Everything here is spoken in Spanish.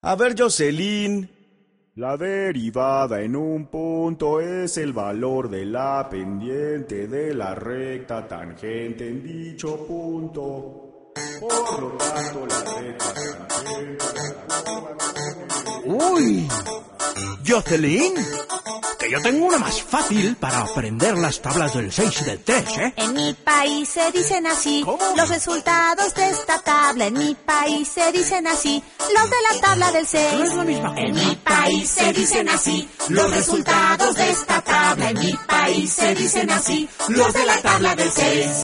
A ver, Jocelyn. La derivada en un punto es el valor de la pendiente de la recta tangente en dicho punto. Por lo tanto, la recta tangente... ¡Uy! Jocelyn, que yo tengo una más fácil para aprender las tablas del 6 y del 3, ¿eh? En mi país se dicen así. ¿Cómo? Los resultados de esta tabla. En mi país se dicen así. Los de la tabla del 6. No es la misma cosa. En mi país se dicen así. Los resultados de esta tabla. En mi país se dicen así. Los de la tabla del 6.